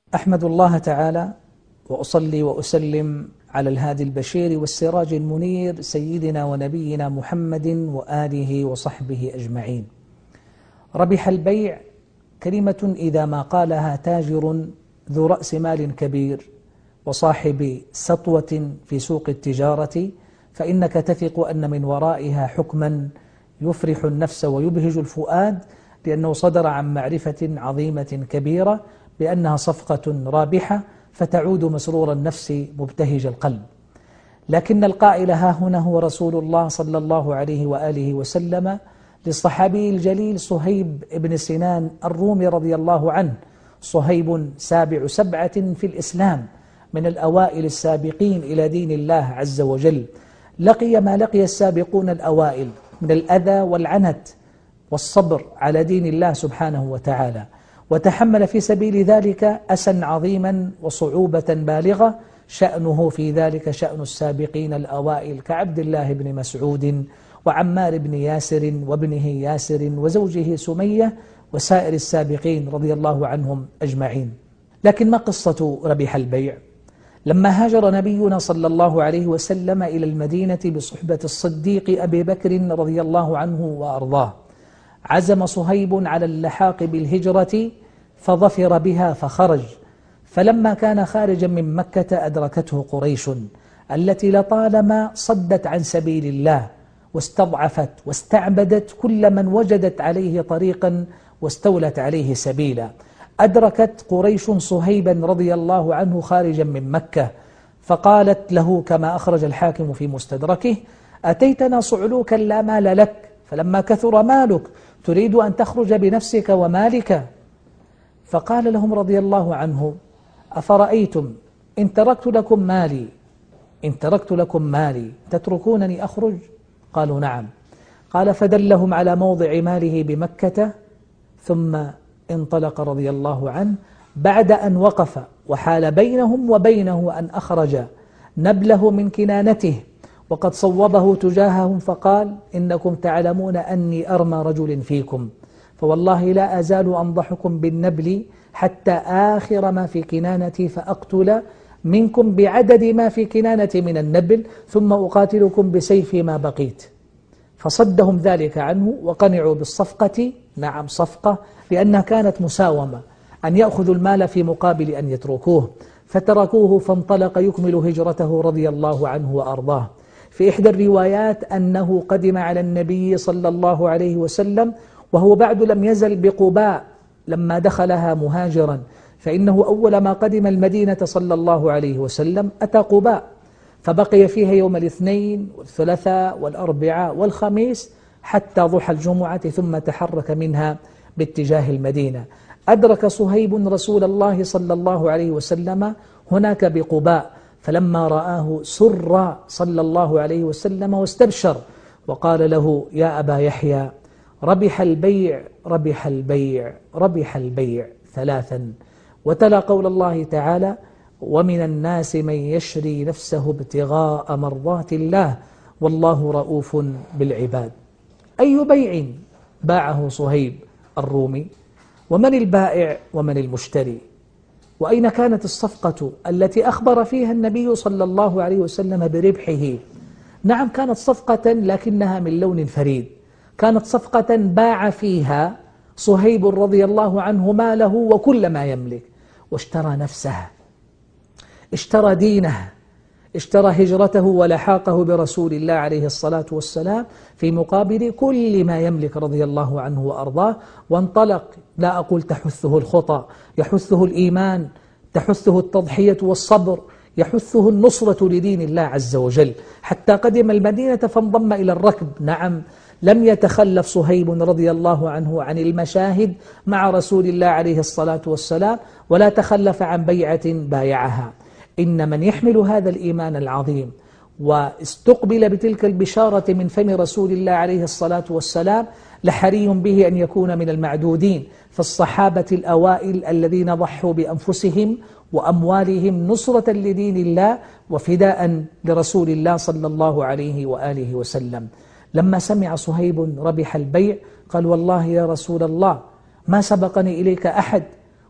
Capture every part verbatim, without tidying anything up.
أحمد الله تعالى وأصلي وأسلم على الهادي البشير والسراج المنير سيدنا ونبينا محمد وآله وصحبه أجمعين. ربح البيع كلمة إذا ما قالها تاجر ذو رأس مال كبير وصاحب سطوة في سوق التجارة فإنك تثق أن من ورائها حكما يفرح النفس ويبهج الفؤاد، لأنه صدر عن معرفة عظيمة كبيرة بأنها صفقة رابحة فتعود مسرور النفس مبتهج القلب. لكن القائل ها هنا هو رسول الله صلى الله عليه وآله وسلم للصحابي الجليل صهيب بن سنان الرومي رضي الله عنه. صهيب سابع سبعة في الإسلام، من الأوائل السابقين إلى دين الله عز وجل، لقي ما لقي السابقون الأوائل من الأذى والعنت والصبر على دين الله سبحانه وتعالى، وتحمل في سبيل ذلك أسا عظيما وصعوبة بالغة، شأنه في ذلك شأن السابقين الأوائل كعبد الله بن مسعود وعمار بن ياسر وابنه ياسر وزوجه سمية وسائر السابقين رضي الله عنهم أجمعين. لكن ما قصة ربح البيع؟ لما هاجر نبينا صلى الله عليه وسلم إلى المدينة بصحبة الصديق أبي بكر رضي الله عنه وأرضاه، عزم صهيب على اللحاق بالهجرة فظفر بها فخرج. فلما كان خارجا من مكة أدركته قريش التي لطالما صدت عن سبيل الله واستضعفت واستعبدت كل من وجدت عليه طريقا واستولت عليه سبيلا. أدركت قريش صهيبا رضي الله عنه خارجا من مكة فقالت له كما أخرج الحاكم في مستدركه: أتيتنا صعلوكا لا مال لك، فلما كثر مالك تريد أن تخرج بنفسك ومالك؟ فقال لهم رضي الله عنه: أفرأيتم إن تركت لكم مالي إن تركت لكم مالي تتركونني أخرج؟ قالوا نعم. قال: فدلهم على موضع ماله بمكة، ثم انطلق رضي الله عنه بعد أن وقف وحال بينهم وبينه أن أخرج نبله من كنانته وقد صوبه تجاههم، فقال: إنكم تعلمون أني أرمى رجل فيكم، فوالله لا أزال أنضحكم بالنبل حتى آخر ما في كنانتي فأقتل منكم بعدد ما في كنانتي من النبل، ثم أقاتلكم بسيفي ما بقيت. فصدهم ذلك عنه وقنعوا بالصفقة. نعم، صفقة، لأنها كانت مساومة، أن يأخذوا المال في مقابل أن يتركوه، فتركوه فانطلق يكمل هجرته رضي الله عنه وأرضاه. في إحدى الروايات أنه قدم على النبي صلى الله عليه وسلم وهو بعد لم يزل بقباء لما دخلها مهاجرا، فإنه أول ما قدم المدينة صلى الله عليه وسلم أتى قباء، فبقي فيها يوم الاثنين والثلاثاء والأربعاء والخميس حتى ضحى الجمعة، ثم تحرك منها باتجاه المدينة. أدرك صهيب رسول الله صلى الله عليه وسلم هناك بقباء، فلما رآه سر صلى الله عليه وسلم واستبشر وقال له: يا أبا يحيى، ربح البيع ربح البيع ربح البيع ثلاثا، وتلا قول الله تعالى: ومن الناس من يشري نفسه ابتغاء مرضات الله والله رؤوف بالعباد. أي بيع باعه صهيب الرومي؟ ومن البائع ومن المشتري؟ وأين كانت الصفقة التي أخبر فيها النبي صلى الله عليه وسلم بربحه؟ نعم، كانت صفقة لكنها من لون فريد، كانت صفقة باع فيها صهيب رضي الله عنه ماله وكل ما يملك، واشترى نفسه، اشترى دينه، اشترى هجرته ولحاقه برسول الله عليه الصلاة والسلام في مقابل كل ما يملك رضي الله عنه وأرضاه، وانطلق. لا أقول تحثه الخطى، يحثه الإيمان، تحثه التضحية والصبر، يحثه النصرة لدين الله عز وجل، حتى قدم المدينة فانضم إلى الركب. نعم، لم يتخلف صهيب رضي الله عنه عن المشاهد مع رسول الله عليه الصلاة والسلام، ولا تخلف عن بيعة بايعها. إن من يحمل هذا الإيمان العظيم واستقبل بتلك البشارة من فم رسول الله عليه الصلاة والسلام لحري به أن يكون من المعدودين في الصحابة الأوائل الذين ضحوا بأنفسهم وأموالهم نصرة لدين الله وفداء لرسول الله صلى الله عليه وآله وسلم. لما سمع صهيب ربح البيع قال: والله يا رسول الله ما سبقني إليك أحد،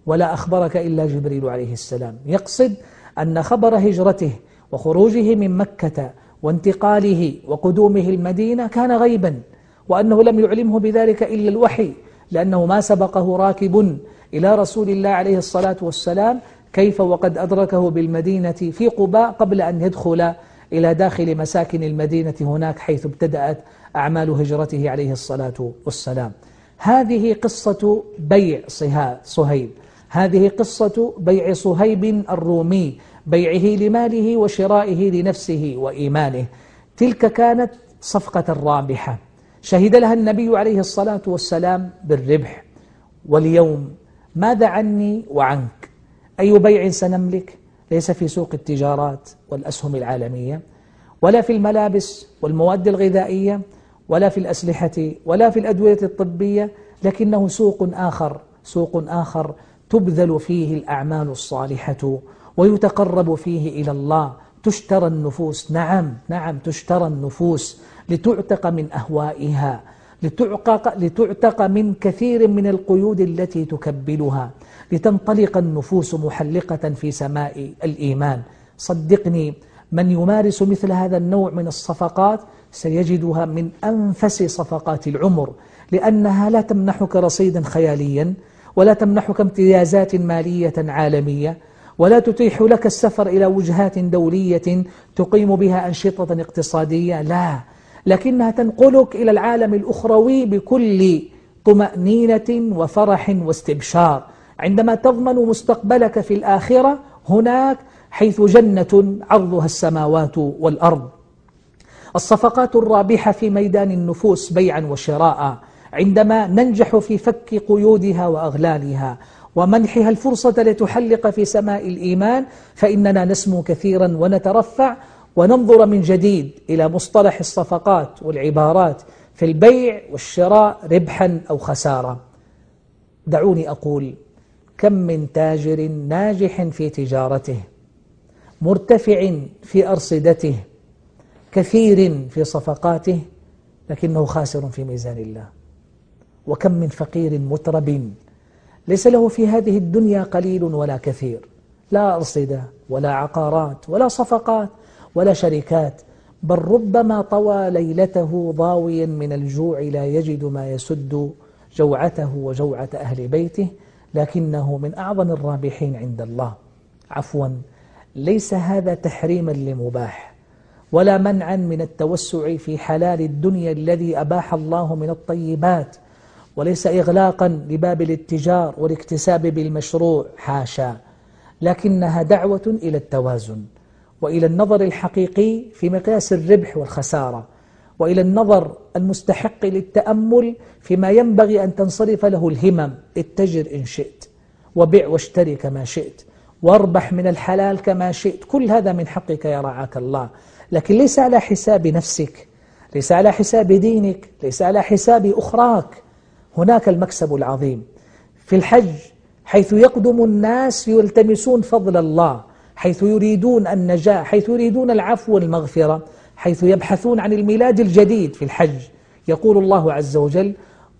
ولا أخبرك إلا جبريل عليه السلام. يقصد أن خبر هجرته وخروجه من مكة وانتقاله وقدومه المدينة كان غيبا، وأنه لم يعلمه بذلك إلا الوحي، لأنه ما سبقه راكب إلى رسول الله عليه الصلاة والسلام كيف وقد أدركه بالمدينة في قباء قبل أن يدخل إلى داخل مساكن المدينة هناك حيث ابتدأت أعمال هجرته عليه الصلاة والسلام. هذه قصة بيع صهيب، هذه قصة بيع صهيب الرومي، بيعه لماله وشرائه لنفسه وإيمانه. تلك كانت صفقة رابحة شهد لها النبي عليه الصلاة والسلام بالربح. واليوم ماذا عني وعنك؟ أي بيع سنملك؟ ليس في سوق التجارات والأسهم العالمية، ولا في الملابس والمواد الغذائية، ولا في الأسلحة، ولا في الأدوية الطبية، لكنه سوق آخر، سوق آخر تبذل فيه الأعمال الصالحة ويتقرب فيه إلى الله. تشترى النفوس، نعم نعم تشترى النفوس لتعتق من أهوائها، لتعتق, لتعتق من كثير من القيود التي تكبلها، لتنطلق النفوس محلقة في سماء الإيمان. صدقني، من يمارس مثل هذا النوع من الصفقات سيجدها من أنفس صفقات العمر، لأنها لا تمنحك رصيدا خياليا، ولا تمنحك امتيازات مالية عالمية، ولا تتيح لك السفر إلى وجهات دولية تقيم بها أنشطة اقتصادية، لا، لكنها تنقلك إلى العالم الأخروي بكل طمأنينة وفرح واستبشار، عندما تضمن مستقبلك في الآخرة هناك حيث جنة عرضها السماوات والأرض. الصفقات الرابحة في ميدان النفوس بيعا وشراء، عندما ننجح في فك قيودها وأغلالها ومنحها الفرصة لتحلق في سماء الإيمان، فإننا نسمو كثيرا ونترفع وننظر من جديد إلى مصطلح الصفقات والعبارات في البيع والشراء ربحا أو خسارة. دعوني أقول: كم من تاجر ناجح في تجارته، مرتفع في أرصدته، كثير في صفقاته، لكنه خاسر في ميزان الله. وكم من فقير مترب ليس له في هذه الدنيا قليل ولا كثير، لا أرصدة ولا عقارات ولا صفقات ولا شركات، بل ربما طوى ليلته ضاويا من الجوع لا يجد ما يسد جوعته وجوعة أهل بيته، لكنه من أعظم الرابحين عند الله. عفوا، ليس هذا تحريما لمباح ولا منعا من التوسع في حلال الدنيا الذي أباح الله من الطيبات، وليس إغلاقا لباب الاتجار والاكتساب بالمشروع، حاشا، لكنها دعوة إلى التوازن وإلى النظر الحقيقي في مقياس الربح والخسارة، وإلى النظر المستحق للتأمل فيما ينبغي أن تنصرف له الهمم. اتجر إن شئت، وبيع واشتري كما شئت، واربح من الحلال كما شئت، كل هذا من حقك يا رعاك الله، لكن ليس على حساب نفسك، ليس على حساب دينك، ليس على حساب أخراك. هناك المكسب العظيم في الحج، حيث يقدم الناس يلتمسون فضل الله، حيث يريدون النجاة، حيث يريدون العفو والمغفرة، حيث يبحثون عن الميلاد الجديد في الحج. يقول الله عز وجل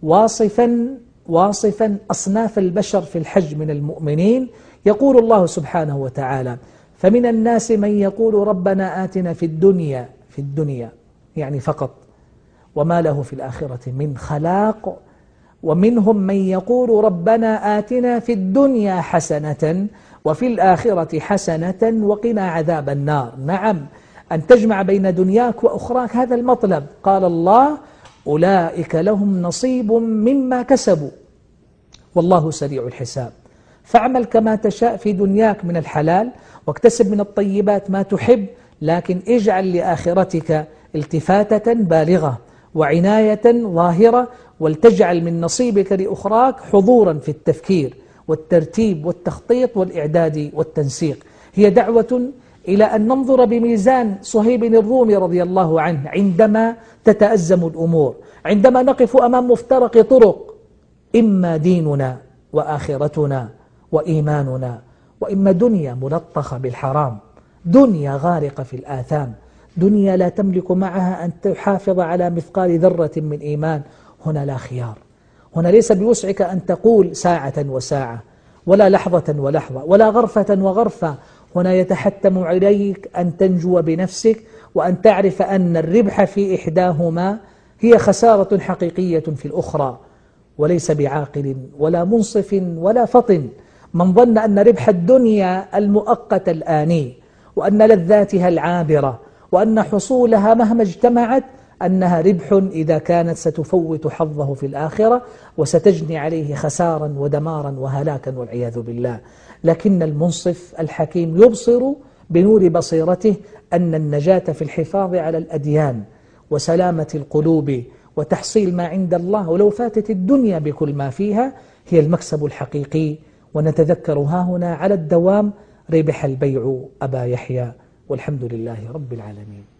واصفا واصفا أصناف البشر في الحج من المؤمنين، يقول الله سبحانه وتعالى: فمن الناس من يقول ربنا آتنا في الدنيا في الدنيا يعني فقط، وما له في الآخرة من خلاق، ومنهم من يقول ربنا آتنا في الدنيا حسنة وفي الآخرة حسنة وقنا عذاب النار. نعم، أن تجمع بين دنياك وأخراك هذا المطلب. قال الله: أولئك لهم نصيب مما كسبوا والله سريع الحساب. فاعمل كما تشاء في دنياك من الحلال، واكتسب من الطيبات ما تحب، لكن اجعل لآخرتك التفاتة بالغة وعناية ظاهرة، ولتجعل من نصيبك لأخراك حضورا في التفكير والترتيب والتخطيط والإعداد والتنسيق. هي دعوة إلى أن ننظر بميزان صهيب الرومي رضي الله عنه عندما تتأزم الأمور، عندما نقف أمام مفترق طرق، إما ديننا وآخرتنا وإيماننا، وإما دنيا ملطخة بالحرام، دنيا غارقة في الآثام، دنيا لا تملك معها أن تحافظ على مثقال ذرة من إيمان. هنا لا خيار، هنا ليس بوسعك أن تقول ساعة وساعة، ولا لحظة ولحظة ولا غرفة وغرفة. هنا يتحتم عليك أن تنجو بنفسك، وأن تعرف أن الربح في إحداهما هي خسارة حقيقية في الأخرى. وليس بعاقل ولا منصف ولا فطن من ظن أن ربح الدنيا المؤقت الآني وأن لذاتها العابرة وأن حصولها مهما اجتمعت أنها ربح إذا كانت ستفوت حظه في الآخرة وستجني عليه خسارا ودمارا وهلاكا والعياذ بالله. لكن المنصف الحكيم يبصر بنور بصيرته أن النجاة في الحفاظ على الأديان وسلامة القلوب وتحصيل ما عند الله ولو فاتت الدنيا بكل ما فيها هي المكسب الحقيقي. ونتذكر ها هنا على الدوام ربح البيع أبا يحيى، والحمد لله رب العالمين.